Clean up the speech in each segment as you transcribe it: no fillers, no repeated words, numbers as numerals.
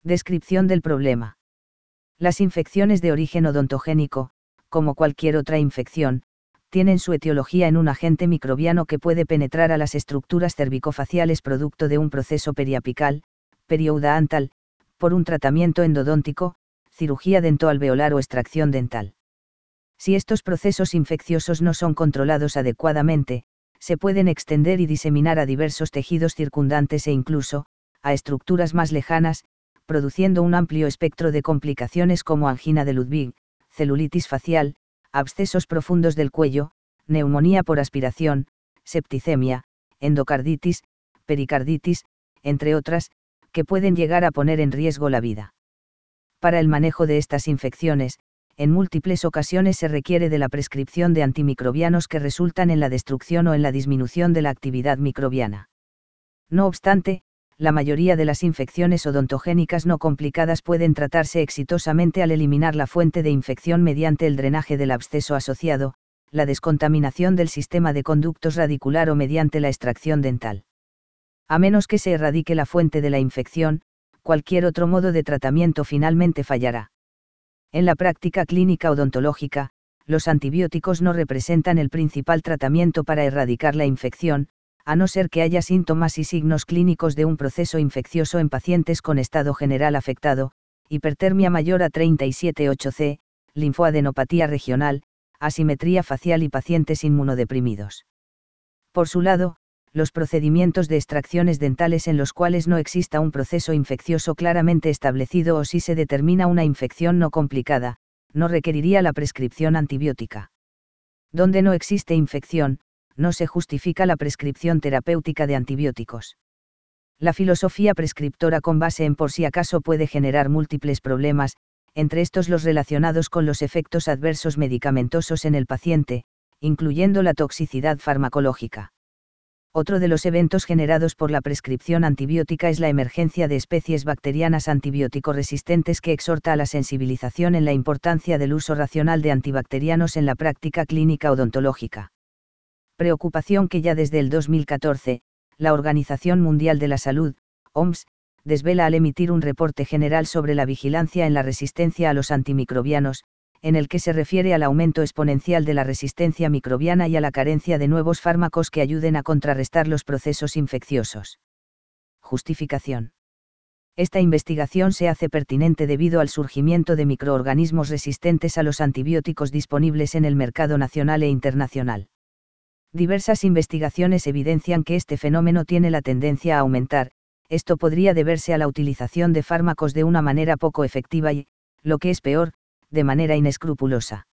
Descripción del problema. Las infecciones de origen odontogénico, como cualquier otra infección, tienen su etiología en un agente microbiano que puede penetrar a las estructuras cervicofaciales producto de un proceso periapical, periodontal, por un tratamiento endodóntico, cirugía dentoalveolar o extracción dental. Si estos procesos infecciosos no son controlados adecuadamente, se pueden extender y diseminar a diversos tejidos circundantes e incluso, a estructuras más lejanas, produciendo un amplio espectro de complicaciones como angina de Ludwig, celulitis facial, abscesos profundos del cuello, neumonía por aspiración, septicemia, endocarditis, pericarditis, entre otras, que pueden llegar a poner en riesgo la vida. Para el manejo de estas infecciones, en múltiples ocasiones se requiere de la prescripción de antimicrobianos que resultan en la destrucción o en la disminución de la actividad microbiana. No obstante, la mayoría de las infecciones odontogénicas no complicadas pueden tratarse exitosamente al eliminar la fuente de infección mediante el drenaje del absceso asociado, la descontaminación del sistema de conductos radicular o mediante la extracción dental. A menos que se erradique la fuente de la infección, cualquier otro modo de tratamiento finalmente fallará. En la práctica clínica odontológica, los antibióticos no representan el principal tratamiento para erradicar la infección, a no ser que haya síntomas y signos clínicos de un proceso infeccioso en pacientes con estado general afectado, hipertermia mayor a 37,8 C, linfoadenopatía regional, asimetría facial y pacientes inmunodeprimidos. Por su lado, los procedimientos de extracciones dentales en los cuales no exista un proceso infeccioso claramente establecido o si se determina una infección no complicada, no requeriría la prescripción antibiótica. Donde no existe infección, no se justifica la prescripción terapéutica de antibióticos. La filosofía prescriptora con base en por si acaso puede generar múltiples problemas, entre estos los relacionados con los efectos adversos medicamentosos en el paciente, incluyendo la toxicidad farmacológica. Otro de los eventos generados por la prescripción antibiótica es la emergencia de especies bacterianas antibiótico resistentes que exhorta a la sensibilización en la importancia del uso racional de antibacterianos en la práctica clínica odontológica. Preocupación que ya desde el 2014, la Organización Mundial de la Salud, OMS, desvela al emitir un reporte general sobre la vigilancia en la resistencia a los antimicrobianos, en el que se refiere al aumento exponencial de la resistencia microbiana y a la carencia de nuevos fármacos que ayuden a contrarrestar los procesos infecciosos. Justificación. Esta investigación se hace pertinente debido al surgimiento de microorganismos resistentes a los antibióticos disponibles en el mercado nacional e internacional. Diversas investigaciones evidencian que este fenómeno tiene la tendencia a aumentar. Esto podría deberse a la utilización de fármacos de una manera poco efectiva y, lo que es peor, de manera inescrupulosa.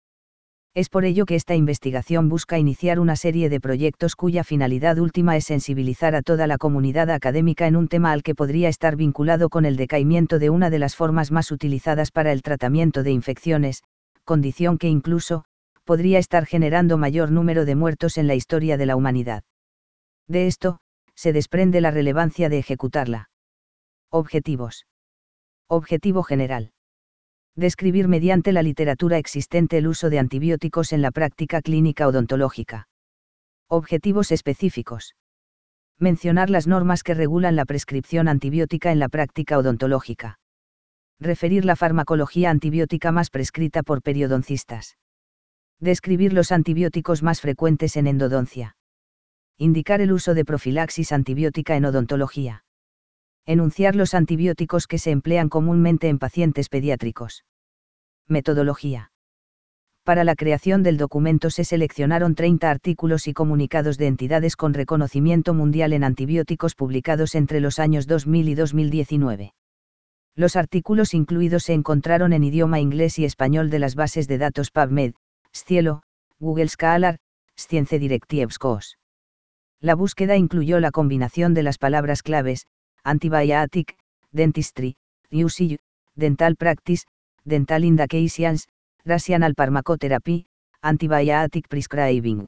Es por ello que esta investigación busca iniciar una serie de proyectos cuya finalidad última es sensibilizar a toda la comunidad académica en un tema al que podría estar vinculado con el decaimiento de una de las formas más utilizadas para el tratamiento de infecciones, condición que incluso podría estar generando mayor número de muertos en la historia de la humanidad. De esto, se desprende la relevancia de ejecutarla. Objetivos. Objetivo general. Describir mediante la literatura existente el uso de antibióticos en la práctica clínica odontológica. Objetivos específicos. Mencionar las normas que regulan la prescripción antibiótica en la práctica odontológica. Referir la farmacología antibiótica más prescrita por periodoncistas. Describir los antibióticos más frecuentes en endodoncia. Indicar el uso de profilaxis antibiótica en odontología. Enunciar los antibióticos que se emplean comúnmente en pacientes pediátricos. Metodología. Para la creación del documento se seleccionaron 30 artículos y comunicados de entidades con reconocimiento mundial en antibióticos publicados entre los años 2000 y 2019. Los artículos incluidos se encontraron en idioma inglés y español de las bases de datos PubMed, Scielo, Google Scholar, Science Directives COS. La búsqueda incluyó la combinación de las palabras claves, antibiotic, dentistry, usage, dental practice, dental indications, rational pharmacotherapy, antibiotic prescribing.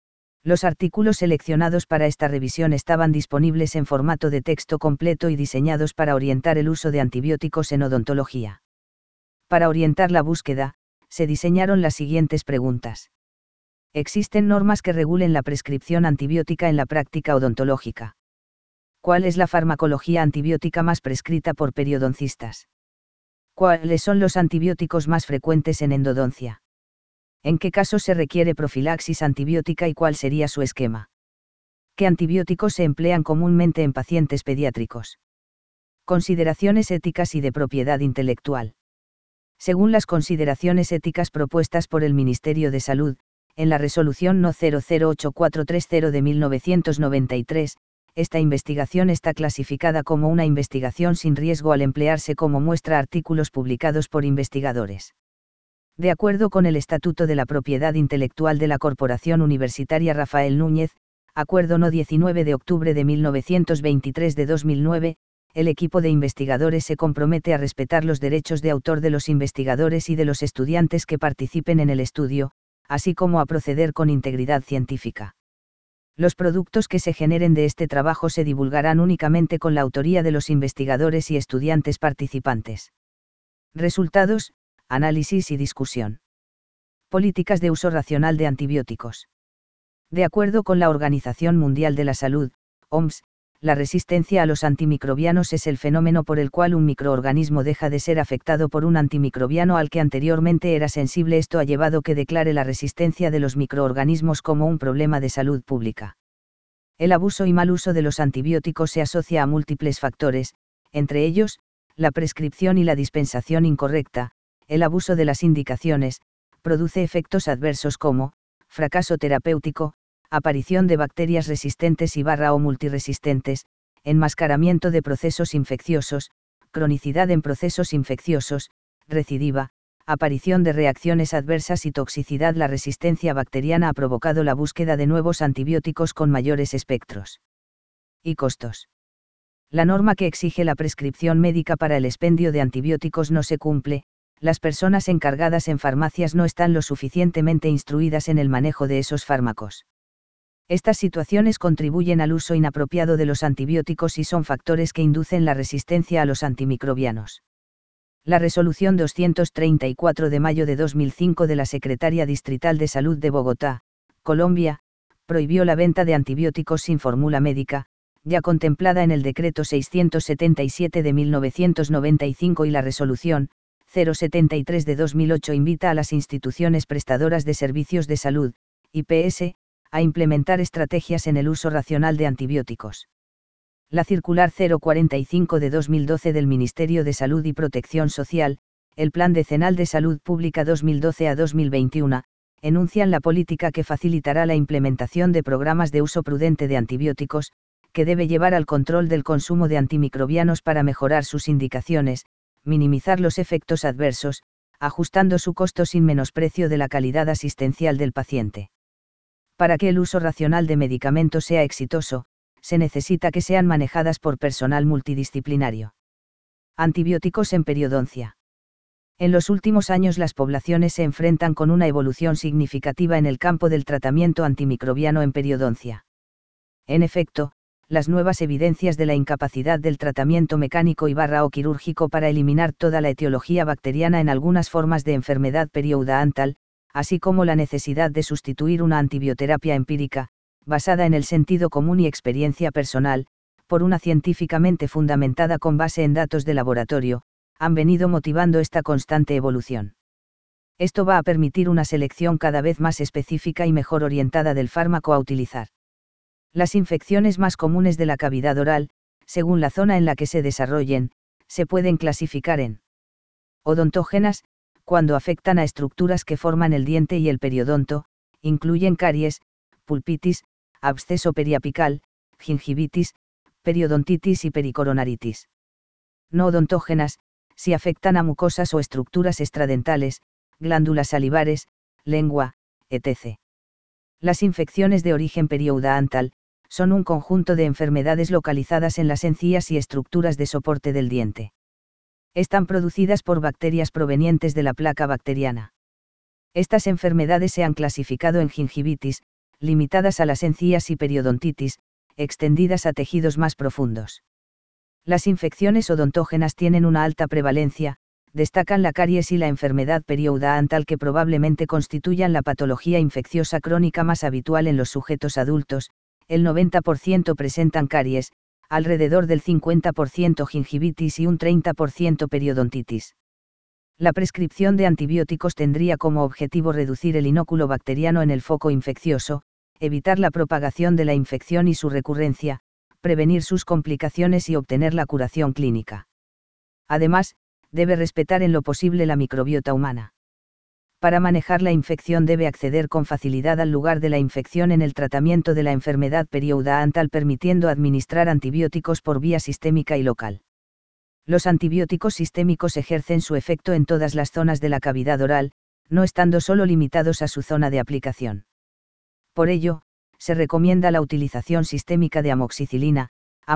Los artículos seleccionados para esta revisión estaban disponibles en formato de texto completo y diseñados para orientar el uso de antibióticos en odontología. Para orientar la búsqueda, se diseñaron las siguientes preguntas. ¿Existen normas que regulen la prescripción antibiótica en la práctica odontológica? ¿Cuál es la farmacología antibiótica más prescrita por periodoncistas? ¿Cuáles son los antibióticos más frecuentes en endodoncia? ¿En qué casos se requiere profilaxis antibiótica y cuál sería su esquema? ¿Qué antibióticos se emplean comúnmente en pacientes pediátricos? Consideraciones éticas y de propiedad intelectual. Según las consideraciones éticas propuestas por el Ministerio de Salud, en la Resolución No. 008430 de 1993, esta investigación está clasificada como una investigación sin riesgo al emplearse como muestra artículos publicados por investigadores. De acuerdo con el Estatuto de la Propiedad Intelectual de la Corporación Universitaria Rafael Núñez, Acuerdo No. 19 de octubre de 1923 de 2009, el equipo de investigadores se compromete a respetar los derechos de autor de los investigadores y de los estudiantes que participen en el estudio, así como a proceder con integridad científica. Los productos que se generen de este trabajo se divulgarán únicamente con la autoría de los investigadores y estudiantes participantes. Resultados, análisis y discusión. Políticas de uso racional de antibióticos. De acuerdo con la Organización Mundial de la Salud, OMS, la resistencia a los antimicrobianos es el fenómeno por el cual un microorganismo deja de ser afectado por un antimicrobiano al que anteriormente era sensible. Esto ha llevado que declare la resistencia de los microorganismos como un problema de salud pública. El abuso y mal uso de los antibióticos se asocia a múltiples factores, entre ellos, la prescripción y la dispensación incorrecta. El abuso de las indicaciones produce efectos adversos como fracaso terapéutico, aparición de bacterias resistentes y o multiresistentes, enmascaramiento de procesos infecciosos, cronicidad en procesos infecciosos, recidiva, aparición de reacciones adversas y toxicidad. La resistencia bacteriana ha provocado la búsqueda de nuevos antibióticos con mayores espectros y costos. La norma que exige la prescripción médica para el expendio de antibióticos no se cumple. Las personas encargadas en farmacias no están lo suficientemente instruidas en el manejo de esos fármacos. Estas situaciones contribuyen al uso inapropiado de los antibióticos y son factores que inducen la resistencia a los antimicrobianos. La Resolución 234 de mayo de 2005 de la Secretaría Distrital de Salud de Bogotá, Colombia, prohibió la venta de antibióticos sin fórmula médica, ya contemplada en el Decreto 677 de 1995 y la Resolución 073 de 2008 invita a las instituciones prestadoras de servicios de salud, IPS, a implementar estrategias en el uso racional de antibióticos. La Circular 045 de 2012 del Ministerio de Salud y Protección Social, el Plan Decenal de Salud Pública 2012 a 2021, enuncian la política que facilitará la implementación de programas de uso prudente de antibióticos, que debe llevar al control del consumo de antimicrobianos para mejorar sus indicaciones, minimizar los efectos adversos, ajustando su costo sin menosprecio de la calidad asistencial del paciente. Para que el uso racional de medicamentos sea exitoso, se necesita que sean manejadas por personal multidisciplinario. Antibióticos en periodoncia. En los últimos años las poblaciones se enfrentan con una evolución significativa en el campo del tratamiento antimicrobiano en periodoncia. En efecto, las nuevas evidencias de la incapacidad del tratamiento mecánico y o quirúrgico para eliminar toda la etiología bacteriana en algunas formas de enfermedad periodontal, así como la necesidad de sustituir una antibioterapia empírica, basada en el sentido común y experiencia personal, por una científicamente fundamentada con base en datos de laboratorio, han venido motivando esta constante evolución. Esto va a permitir una selección cada vez más específica y mejor orientada del fármaco a utilizar. Las infecciones más comunes de la cavidad oral, según la zona en la que se desarrollen, se pueden clasificar en odontógenas, cuando afectan a estructuras que forman el diente y el periodonto, incluyen caries, pulpitis, absceso periapical, gingivitis, periodontitis y pericoronaritis. No odontógenas, si afectan a mucosas o estructuras extradentales, glándulas salivares, lengua, etc. Las infecciones de origen periodontal son un conjunto de enfermedades localizadas en las encías y estructuras de soporte del diente. Están producidas por bacterias provenientes de la placa bacteriana. Estas enfermedades se han clasificado en gingivitis, limitadas a las encías, y periodontitis, extendidas a tejidos más profundos. Las infecciones odontógenas tienen una alta prevalencia, destacan la caries y la enfermedad periodontal, que probablemente constituyan la patología infecciosa crónica más habitual en los sujetos adultos. El 90% presentan caries, alrededor del 50% gingivitis y un 30% periodontitis. La prescripción de antibióticos tendría como objetivo reducir el inóculo bacteriano en el foco infeccioso, evitar la propagación de la infección y su recurrencia, prevenir sus complicaciones y obtener la curación clínica. Además, debe respetar en lo posible la microbiota humana. Para manejar la infección debe acceder con facilidad al lugar de la infección en el tratamiento de la enfermedad periodontal, permitiendo administrar antibióticos por vía sistémica y local. Los antibióticos sistémicos ejercen su efecto en todas las zonas de la cavidad oral, no estando solo limitados a su zona de aplicación. Por ello, se recomienda la utilización sistémica de amoxicilina,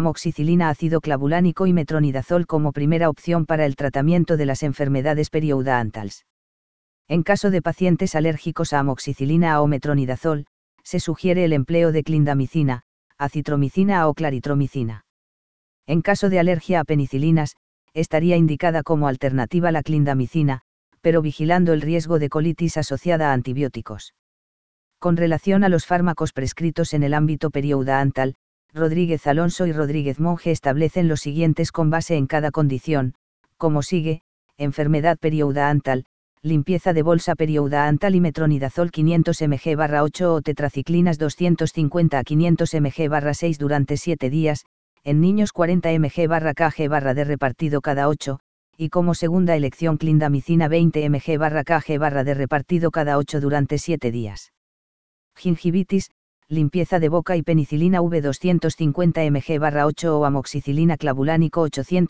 ácido clavulánico y metronidazol como primera opción para el tratamiento de las enfermedades periodontales. En caso de pacientes alérgicos a amoxicilina o metronidazol, se sugiere el empleo de clindamicina, acitromicina o claritromicina. En caso de alergia a penicilinas, estaría indicada como alternativa la clindamicina, pero vigilando el riesgo de colitis asociada a antibióticos. Con relación a los fármacos prescritos en el ámbito periodontal, Rodríguez Alonso y Rodríguez Monge establecen los siguientes con base en cada condición, como sigue: enfermedad periodontal, limpieza de bolsa periodontal y metronidazol 500 mg/8 o tetraciclinas 250 a 500 mg/6 durante 7 días, en niños 40 mg/kg/d repartido cada 8, y como segunda elección clindamicina 20 mg/kg/d repartido cada 8 durante 7 días. Gingivitis, limpieza de boca y penicilina V 250 mg/8 o amoxicilina clavulánico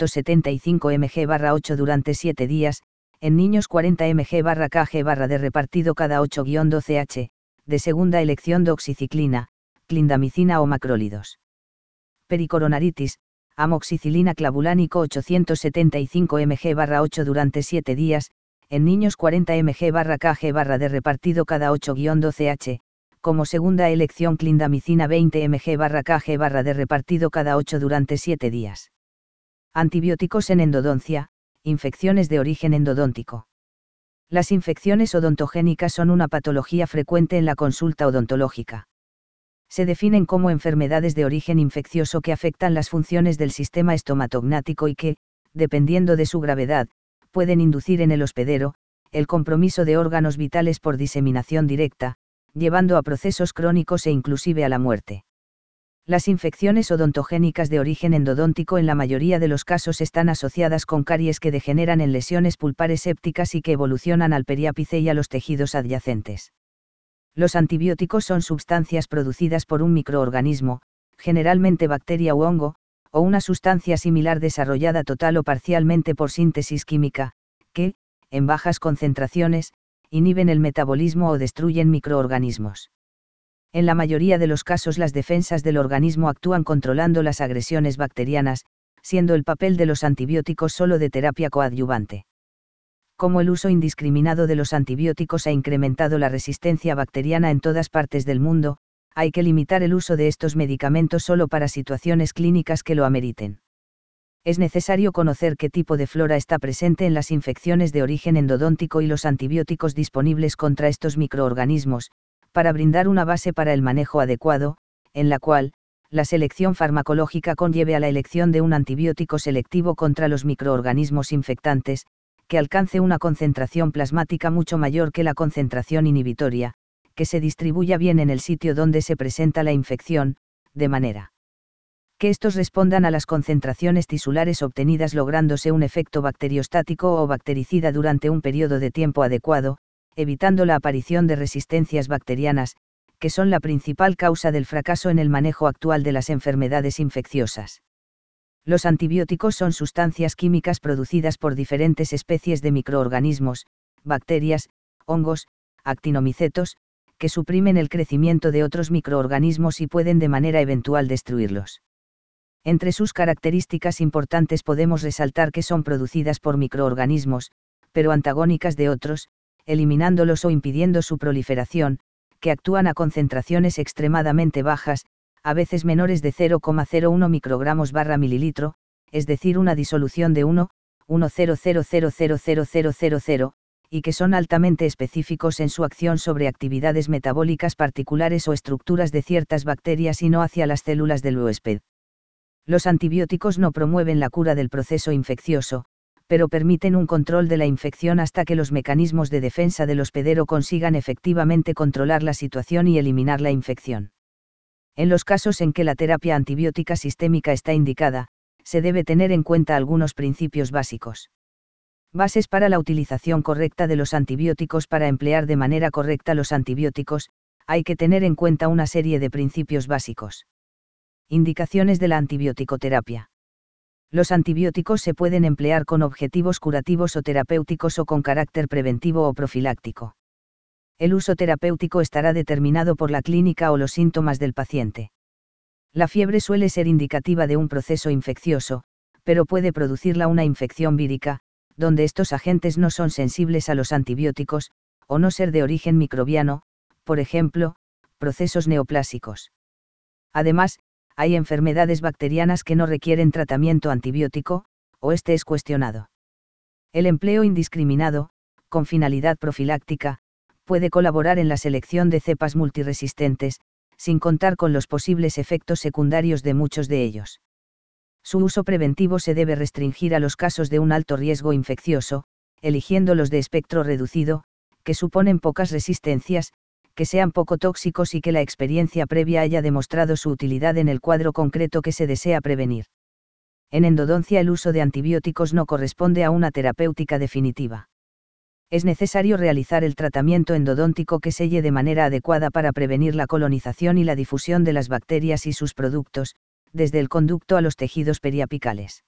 875 mg/8 durante 7 días, en niños 40 mg/kg/d repartido cada 8-12h, de segunda elección doxiciclina, clindamicina o macrólidos. Pericoronaritis, amoxicilina clavulánico 875 mg/8 durante 7 días, en niños 40 mg/kg/d repartido cada 8-12h, como segunda elección clindamicina 20 mg/kg/d repartido cada 8 durante 7 días. Antibióticos en endodoncia, infecciones de origen endodóntico. Las infecciones odontogénicas son una patología frecuente en la consulta odontológica. Se definen como enfermedades de origen infeccioso que afectan las funciones del sistema estomatognático y que, dependiendo de su gravedad, pueden inducir en el hospedero el compromiso de órganos vitales por diseminación directa, llevando a procesos crónicos e inclusive a la muerte. Las infecciones odontogénicas de origen endodóntico en la mayoría de los casos están asociadas con caries que degeneran en lesiones pulpares sépticas y que evolucionan al periápice y a los tejidos adyacentes. Los antibióticos son sustancias producidas por un microorganismo, generalmente bacteria u hongo, o una sustancia similar desarrollada total o parcialmente por síntesis química, que, en bajas concentraciones, inhiben el metabolismo o destruyen microorganismos. En la mayoría de los casos las defensas del organismo actúan controlando las agresiones bacterianas, siendo el papel de los antibióticos solo de terapia coadyuvante. Como el uso indiscriminado de los antibióticos ha incrementado la resistencia bacteriana en todas partes del mundo, hay que limitar el uso de estos medicamentos solo para situaciones clínicas que lo ameriten. Es necesario conocer qué tipo de flora está presente en las infecciones de origen endodóntico y los antibióticos disponibles contra estos microorganismos, para brindar una base para el manejo adecuado, en la cual, la selección farmacológica conlleve a la elección de un antibiótico selectivo contra los microorganismos infectantes, que alcance una concentración plasmática mucho mayor que la concentración inhibitoria, que se distribuya bien en el sitio donde se presenta la infección, de manera que estos respondan a las concentraciones tisulares obtenidas, lográndose un efecto bacteriostático o bactericida durante un periodo de tiempo adecuado, evitando la aparición de resistencias bacterianas, que son la principal causa del fracaso en el manejo actual de las enfermedades infecciosas. Los antibióticos son sustancias químicas producidas por diferentes especies de microorganismos, bacterias, hongos, actinomicetos, que suprimen el crecimiento de otros microorganismos y pueden de manera eventual destruirlos. Entre sus características importantes podemos resaltar que son producidas por microorganismos, pero antagónicas de otros, eliminándolos o impidiendo su proliferación, que actúan a concentraciones extremadamente bajas, a veces menores de 0,01 microgramos/mililitro, es decir, una disolución de 1,000000000, y que son altamente específicos en su acción sobre actividades metabólicas particulares o estructuras de ciertas bacterias y no hacia las células del huésped. Los antibióticos no promueven la cura del proceso infeccioso, pero permiten un control de la infección hasta que los mecanismos de defensa del hospedero consigan efectivamente controlar la situación y eliminar la infección. En los casos en que la terapia antibiótica sistémica está indicada, se debe tener en cuenta algunos principios básicos. Bases para la utilización correcta de los antibióticos. Para emplear de manera correcta los antibióticos, hay que tener en cuenta una serie de principios básicos. Indicaciones de la antibioticoterapia. Los antibióticos se pueden emplear con objetivos curativos o terapéuticos o con carácter preventivo o profiláctico. El uso terapéutico estará determinado por la clínica o los síntomas del paciente. La fiebre suele ser indicativa de un proceso infeccioso, pero puede producirla una infección vírica, donde estos agentes no son sensibles a los antibióticos, o no ser de origen microbiano, por ejemplo, procesos neoplásicos. Además, hay enfermedades bacterianas que no requieren tratamiento antibiótico, o este es cuestionado. El empleo indiscriminado, con finalidad profiláctica, puede colaborar en la selección de cepas multiresistentes, sin contar con los posibles efectos secundarios de muchos de ellos. Su uso preventivo se debe restringir a los casos de un alto riesgo infeccioso, eligiendo los de espectro reducido, que suponen pocas resistencias, que sean poco tóxicos y que la experiencia previa haya demostrado su utilidad en el cuadro concreto que se desea prevenir. En endodoncia el uso de antibióticos no corresponde a una terapéutica definitiva. Es necesario realizar el tratamiento endodóntico que selle de manera adecuada para prevenir la colonización y la difusión de las bacterias y sus productos, desde el conducto a los tejidos periapicales.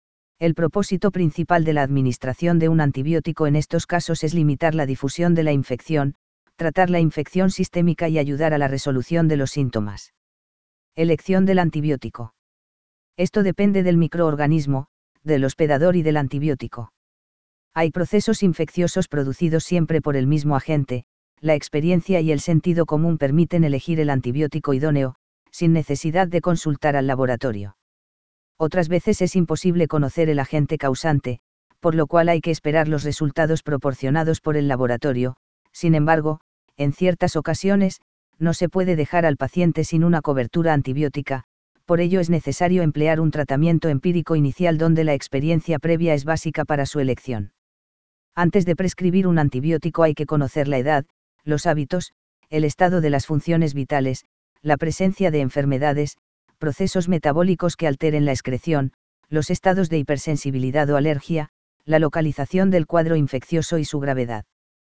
El propósito principal de la administración de un antibiótico en estos casos es limitar la difusión de la infección, tratar la infección sistémica y ayudar a la resolución de los síntomas. Elección del antibiótico. Esto depende del microorganismo, del hospedador y del antibiótico. Hay procesos infecciosos producidos siempre por el mismo agente, la experiencia y el sentido común permiten elegir el antibiótico idóneo, sin necesidad de consultar al laboratorio. Otras veces es imposible conocer el agente causante, por lo cual hay que esperar los resultados proporcionados por el laboratorio. Sin embargo, en ciertas ocasiones, no se puede dejar al paciente sin una cobertura antibiótica, por ello es necesario emplear un tratamiento empírico inicial donde la experiencia previa es básica para su elección. Antes de prescribir un antibiótico hay que conocer la edad, los hábitos, el estado de las funciones vitales, la presencia de enfermedades, procesos metabólicos que alteren la excreción, los estados de hipersensibilidad o alergia, la localización del cuadro infeccioso y su gravedad.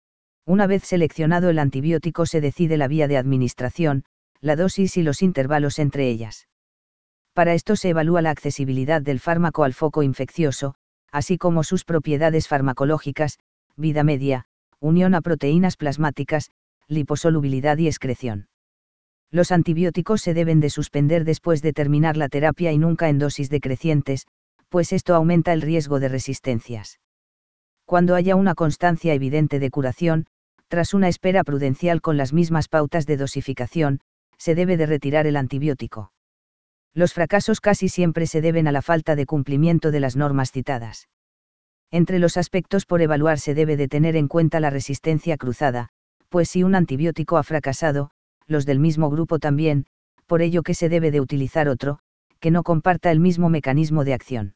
Una vez seleccionado el antibiótico se decide la vía de administración, la dosis y los intervalos entre ellas. Para esto se evalúa la accesibilidad del fármaco al foco infeccioso, así como sus propiedades farmacológicas, vida media, unión a proteínas plasmáticas, liposolubilidad y excreción. Los antibióticos se deben de suspender después de terminar la terapia y nunca en dosis decrecientes, pues esto aumenta el riesgo de resistencias. Cuando haya una constancia evidente de curación, tras una espera prudencial con las mismas pautas de dosificación, se debe de retirar el antibiótico. Los fracasos casi siempre se deben a la falta de cumplimiento de las normas citadas. Entre los aspectos por evaluar se debe de tener en cuenta la resistencia cruzada, pues si un antibiótico ha fracasado, los del mismo grupo también, por ello que se debe de utilizar otro, que no comparta el mismo mecanismo de acción.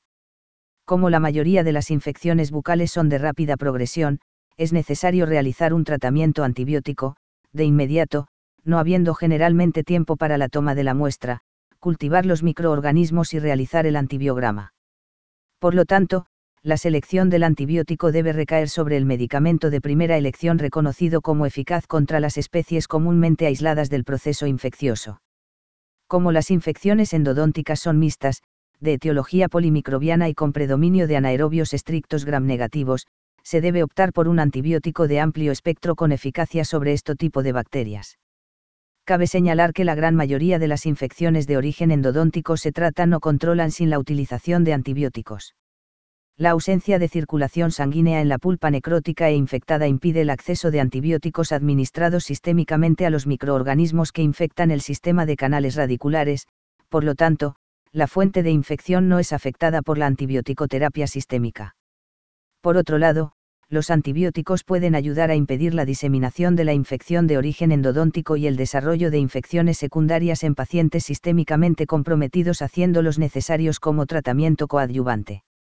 Como la mayoría de las infecciones bucales son de rápida progresión, es necesario realizar un tratamiento antibiótico, de inmediato, no habiendo generalmente tiempo para la toma de la muestra, cultivar los microorganismos y realizar el antibiograma. Por lo tanto, la selección del antibiótico debe recaer sobre el medicamento de primera elección reconocido como eficaz contra las especies comúnmente aisladas del proceso infeccioso. Como las infecciones endodónticas son mixtas, de etiología polimicrobiana y con predominio de anaerobios estrictos gram-negativos, se debe optar por un antibiótico de amplio espectro con eficacia sobre este tipo de bacterias. Cabe señalar que la gran mayoría de las infecciones de origen endodóntico se tratan o controlan sin la utilización de antibióticos. La ausencia de circulación sanguínea en la pulpa necrótica e infectada impide el acceso de antibióticos administrados sistémicamente a los microorganismos que infectan el sistema de canales radiculares, por lo tanto, la fuente de infección no es afectada por la antibioticoterapia sistémica. Por otro lado, los antibióticos pueden ayudar a impedir la diseminación de la infección de origen endodóntico y el desarrollo de infecciones secundarias en pacientes sistémicamente comprometidos, haciéndolos necesarios como tratamiento coadyuvante.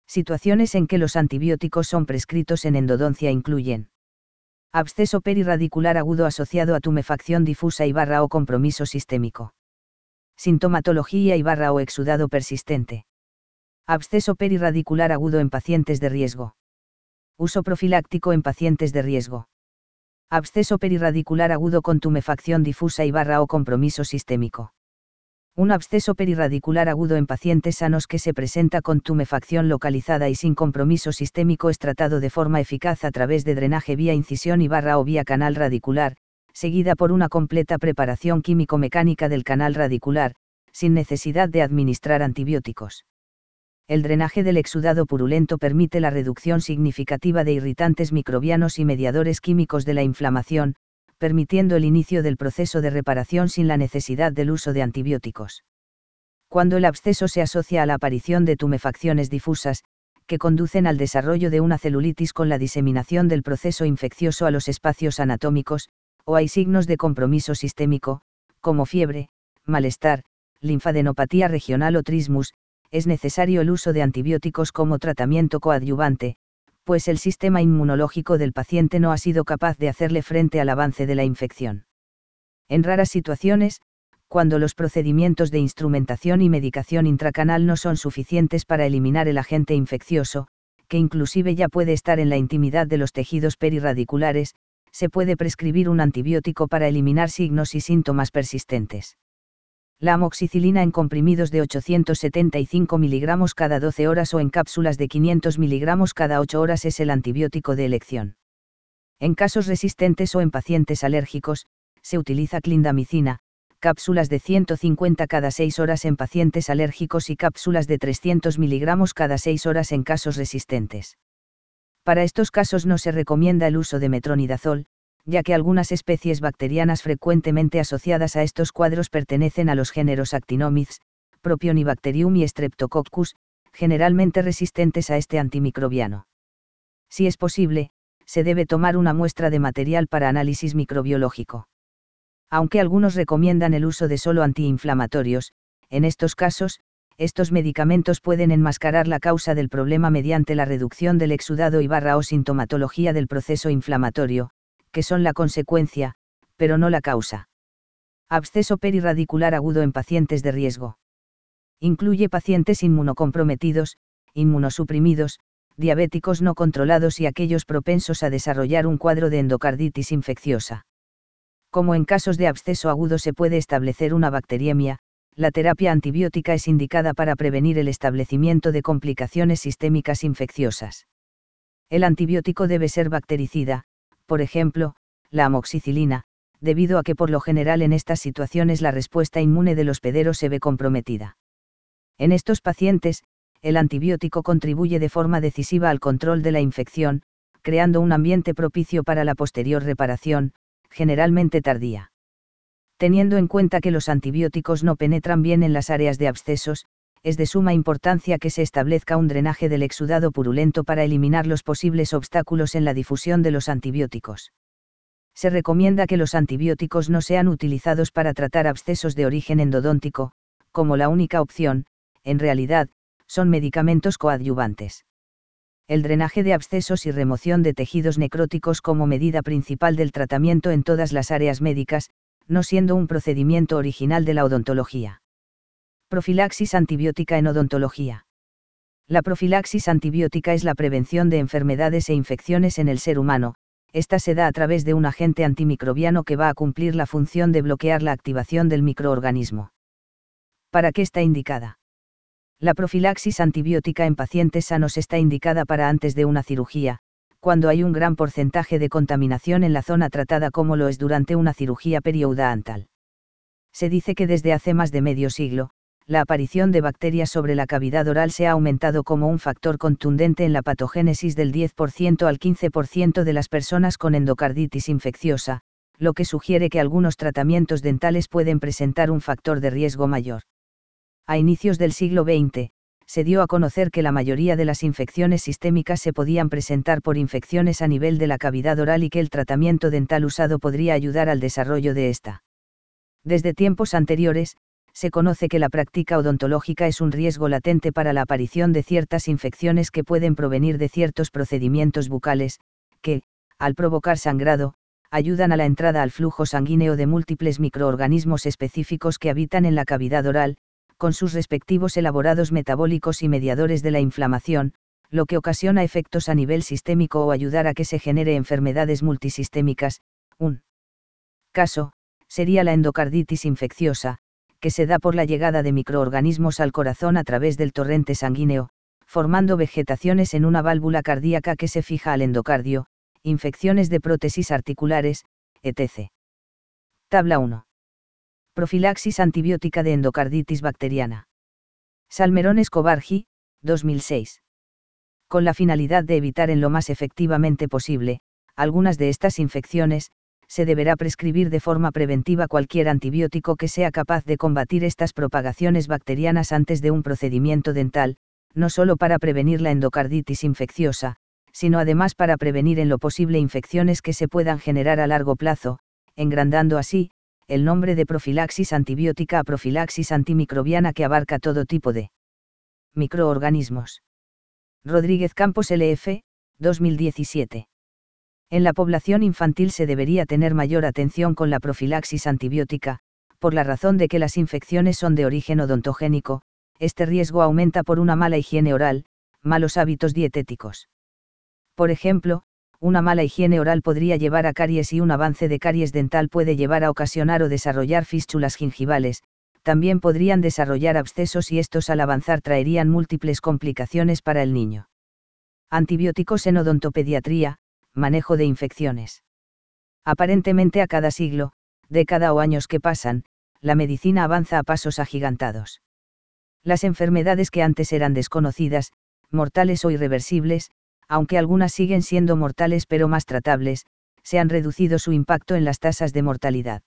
Situaciones en que los antibióticos son prescritos en endodoncia incluyen: absceso perirradicular agudo asociado a tumefacción difusa o compromiso sistémico. Sintomatología o exudado persistente. Absceso perirradicular agudo en pacientes de riesgo. Uso profiláctico en pacientes de riesgo. Absceso perirradicular agudo con tumefacción difusa o compromiso sistémico. Un absceso perirradicular agudo en pacientes sanos que se presenta con tumefacción localizada y sin compromiso sistémico es tratado de forma eficaz a través de drenaje vía incisión o vía canal radicular, seguida por una completa preparación químico-mecánica del canal radicular, sin necesidad de administrar antibióticos. El drenaje del exudado purulento permite la reducción significativa de irritantes microbianos y mediadores químicos de la inflamación, permitiendo el inicio del proceso de reparación sin la necesidad del uso de antibióticos. Cuando el absceso se asocia a la aparición de tumefacciones difusas, que conducen al desarrollo de una celulitis con la diseminación del proceso infeccioso a los espacios anatómicos, o hay signos de compromiso sistémico, como fiebre, malestar, linfadenopatía regional o trismus, es necesario el uso de antibióticos como tratamiento coadyuvante, pues el sistema inmunológico del paciente no ha sido capaz de hacerle frente al avance de la infección. En raras situaciones, cuando los procedimientos de instrumentación y medicación intracanal no son suficientes para eliminar el agente infeccioso, que inclusive ya puede estar en la intimidad de los tejidos perirradiculares, se puede prescribir un antibiótico para eliminar signos y síntomas persistentes. La amoxicilina en comprimidos de 875 mg cada 12 horas o en cápsulas de 500 mg cada 8 horas es el antibiótico de elección. En casos resistentes o en pacientes alérgicos, se utiliza clindamicina, cápsulas de 150 cada 6 horas en pacientes alérgicos y cápsulas de 300 mg cada 6 horas en casos resistentes. Para estos casos no se recomienda el uso de metronidazol, ya que algunas especies bacterianas frecuentemente asociadas a estos cuadros pertenecen a los géneros Actinomyces, Propionibacterium y Streptococcus, generalmente resistentes a este antimicrobiano. Si es posible, se debe tomar una muestra de material para análisis microbiológico. Aunque algunos recomiendan el uso de solo antiinflamatorios, en estos casos, estos medicamentos pueden enmascarar la causa del problema mediante la reducción del exudado o sintomatología del proceso inflamatorio, que son la consecuencia, pero no la causa. Absceso perirradicular agudo en pacientes de riesgo. Incluye pacientes inmunocomprometidos, inmunosuprimidos, diabéticos no controlados y aquellos propensos a desarrollar un cuadro de endocarditis infecciosa. Como en casos de absceso agudo se puede establecer una bacteriemia, la terapia antibiótica es indicada para prevenir el establecimiento de complicaciones sistémicas infecciosas. El antibiótico debe ser bactericida, por ejemplo, la amoxicilina, debido a que por lo general en estas situaciones la respuesta inmune del hospedero se ve comprometida. En estos pacientes, el antibiótico contribuye de forma decisiva al control de la infección, creando un ambiente propicio para la posterior reparación, generalmente tardía. Teniendo en cuenta que los antibióticos no penetran bien en las áreas de abscesos, es de suma importancia que se establezca un drenaje del exudado purulento para eliminar los posibles obstáculos en la difusión de los antibióticos. Se recomienda que los antibióticos no sean utilizados para tratar abscesos de origen endodóntico, como la única opción, en realidad, son medicamentos coadyuvantes. El drenaje de abscesos y remoción de tejidos necróticos como medida principal del tratamiento en todas las áreas médicas, no siendo un procedimiento original de la odontología. Profilaxis antibiótica en odontología. La profilaxis antibiótica es la prevención de enfermedades e infecciones en el ser humano. Esta se da a través de un agente antimicrobiano que va a cumplir la función de bloquear la activación del microorganismo. ¿Para qué está indicada? La profilaxis antibiótica en pacientes sanos está indicada para antes de una cirugía, cuando hay un gran porcentaje de contaminación en la zona tratada como lo es durante una cirugía periodontal. Se dice que desde hace más de medio siglo, la aparición de bacterias sobre la cavidad oral se ha aumentado como un factor contundente en la patogénesis del 10% al 15% de las personas con endocarditis infecciosa, lo que sugiere que algunos tratamientos dentales pueden presentar un factor de riesgo mayor. A inicios del siglo XX, se dio a conocer que la mayoría de las infecciones sistémicas se podían presentar por infecciones a nivel de la cavidad oral y que el tratamiento dental usado podría ayudar al desarrollo de esta. Desde tiempos anteriores, se conoce que la práctica odontológica es un riesgo latente para la aparición de ciertas infecciones que pueden provenir de ciertos procedimientos bucales, que, al provocar sangrado, ayudan a la entrada al flujo sanguíneo de múltiples microorganismos específicos que habitan en la cavidad oral, con sus respectivos elaborados metabólicos y mediadores de la inflamación, lo que ocasiona efectos a nivel sistémico o ayudar a que se genere enfermedades multisistémicas. Un caso sería la endocarditis infecciosa, que se da por la llegada de microorganismos al corazón a través del torrente sanguíneo, formando vegetaciones en una válvula cardíaca que se fija al endocardio, infecciones de prótesis articulares, etc. Tabla 1. Profilaxis antibiótica de endocarditis bacteriana. Salmerón Escobar-G, 2006. Con la finalidad de evitar en lo más efectivamente posible algunas de estas infecciones, se deberá prescribir de forma preventiva cualquier antibiótico que sea capaz de combatir estas propagaciones bacterianas antes de un procedimiento dental, no solo para prevenir la endocarditis infecciosa, sino además para prevenir en lo posible infecciones que se puedan generar a largo plazo, engrandando así el nombre de profilaxis antibiótica a profilaxis antimicrobiana que abarca todo tipo de microorganismos. Rodríguez Campos LF, 2017. En la población infantil se debería tener mayor atención con la profilaxis antibiótica, por la razón de que las infecciones son de origen odontogénico, este riesgo aumenta por una mala higiene oral, malos hábitos dietéticos. Por ejemplo, una mala higiene oral podría llevar a caries y un avance de caries dental puede llevar a ocasionar o desarrollar fístulas gingivales, también podrían desarrollar abscesos y estos al avanzar traerían múltiples complicaciones para el niño. Antibióticos en odontopediatría, manejo de infecciones. Aparentemente a cada siglo, década o años que pasan, la medicina avanza a pasos agigantados. Las enfermedades que antes eran desconocidas, mortales o irreversibles, aunque algunas siguen siendo mortales pero más tratables, se han reducido su impacto en las tasas de mortalidad.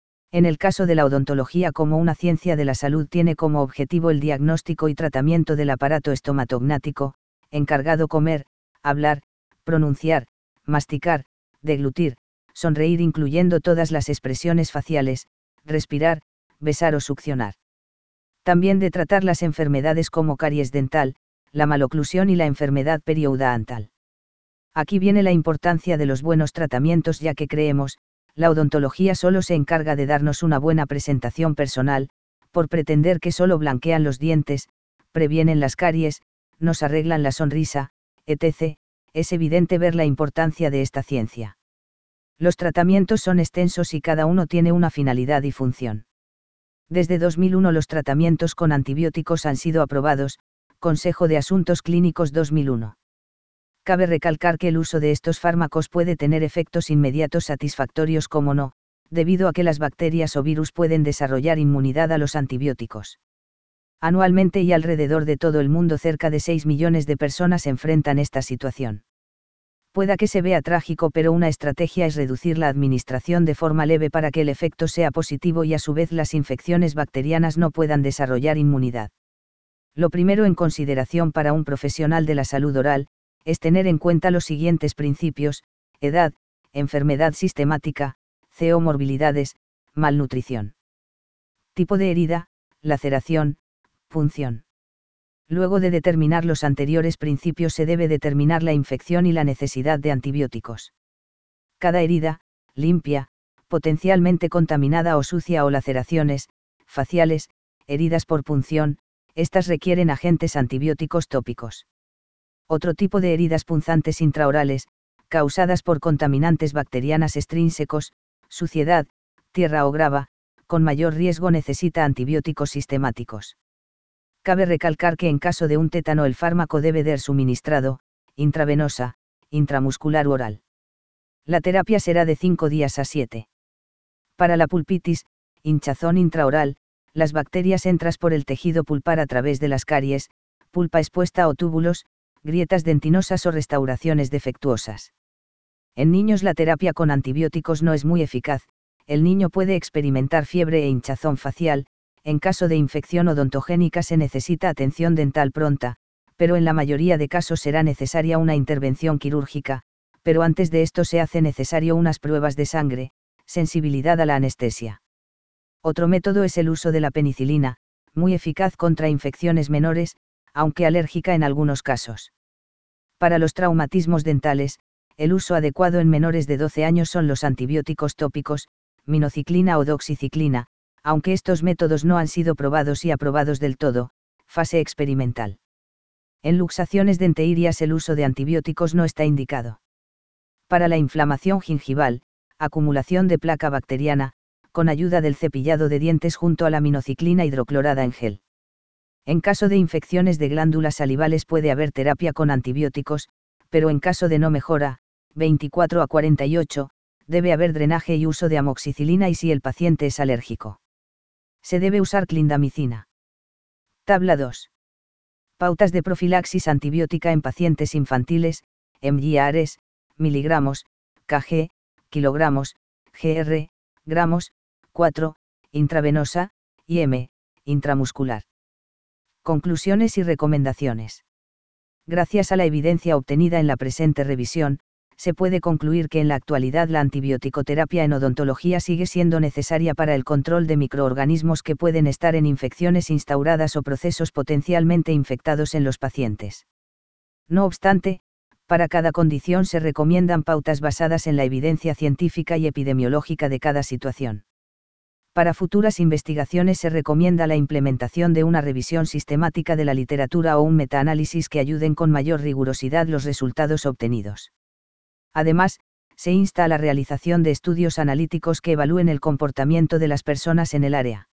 En el caso de la odontología como una ciencia de la salud tiene como objetivo el diagnóstico y tratamiento del aparato estomatognático, encargado comer, hablar, pronunciar, masticar, deglutir, sonreír incluyendo todas las expresiones faciales, respirar, besar o succionar. También de tratar las enfermedades como caries dental, la maloclusión y la enfermedad periodontal. Aquí viene la importancia de los buenos tratamientos ya que creemos, la odontología solo se encarga de darnos una buena presentación personal, por pretender que solo blanquean los dientes, previenen las caries, nos arreglan la sonrisa, etc., es evidente ver la importancia de esta ciencia. Los tratamientos son extensos y cada uno tiene una finalidad y función. Desde 2001 los tratamientos con antibióticos han sido aprobados, Consejo de Asuntos Clínicos 2001. Cabe recalcar que el uso de estos fármacos puede tener efectos inmediatos satisfactorios como no, debido a que las bacterias o virus pueden desarrollar inmunidad a los antibióticos. Anualmente y alrededor de todo el mundo cerca de 6 millones de personas enfrentan esta situación. Pueda que se vea trágico pero una estrategia es reducir la administración de forma leve para que el efecto sea positivo y a su vez las infecciones bacterianas no puedan desarrollar inmunidad. Lo primero en consideración para un profesional de la salud oral, es tener en cuenta los siguientes principios: edad, enfermedad sistemática, comorbilidades, malnutrición. Tipo de herida, laceración, punción. Luego de determinar los anteriores principios se debe determinar la infección y la necesidad de antibióticos. Cada herida, limpia, potencialmente contaminada o sucia o laceraciones, faciales, heridas por punción, estas requieren agentes antibióticos tópicos. Otro tipo de heridas punzantes intraorales, causadas por contaminantes bacterianas extrínsecos, suciedad, tierra o grava, con mayor riesgo necesita antibióticos sistemáticos. Cabe recalcar que en caso de un tétano el fármaco debe ser suministrado, intravenosa, intramuscular u oral. La terapia será de 5 días a 7. Para la pulpitis, hinchazón intraoral, las bacterias entran por el tejido pulpar a través de las caries, pulpa expuesta o túbulos, grietas dentinosas o restauraciones defectuosas. En niños la terapia con antibióticos no es muy eficaz, el niño puede experimentar fiebre e hinchazón facial, en caso de infección odontogénica se necesita atención dental pronta, pero en la mayoría de casos será necesaria una intervención quirúrgica, pero antes de esto se hace necesario unas pruebas de sangre, sensibilidad a la anestesia. Otro método es el uso de la penicilina, muy eficaz contra infecciones menores, aunque alérgica en algunos casos. Para los traumatismos dentales, el uso adecuado en menores de 12 años son los antibióticos tópicos, minociclina o doxiciclina, aunque estos métodos no han sido probados y aprobados del todo, fase experimental. En luxaciones denteirias el uso de antibióticos no está indicado. Para la inflamación gingival, acumulación de placa bacteriana, con ayuda del cepillado de dientes junto a la minociclina hidroclorada en gel. En caso de infecciones de glándulas salivales puede haber terapia con antibióticos, pero en caso de no mejora, 24 a 48, debe haber drenaje y uso de amoxicilina y si el paciente es alérgico. Se debe usar clindamicina. Tabla 2. Pautas de profilaxis antibiótica en pacientes infantiles, mGARs, miligramos, kg, kilogramos, gr, gramos, 4, intravenosa, IM, intramuscular. Conclusiones y recomendaciones. Gracias a la evidencia obtenida en la presente revisión, se puede concluir que en la actualidad la antibioticoterapia en odontología sigue siendo necesaria para el control de microorganismos que pueden estar en infecciones instauradas o procesos potencialmente infectados en los pacientes. No obstante, para cada condición se recomiendan pautas basadas en la evidencia científica y epidemiológica de cada situación. Para futuras investigaciones se recomienda la implementación de una revisión sistemática de la literatura o un metaanálisis que ayuden con mayor rigurosidad los resultados obtenidos. Además, se insta a la realización de estudios analíticos que evalúen el comportamiento de las personas en el área.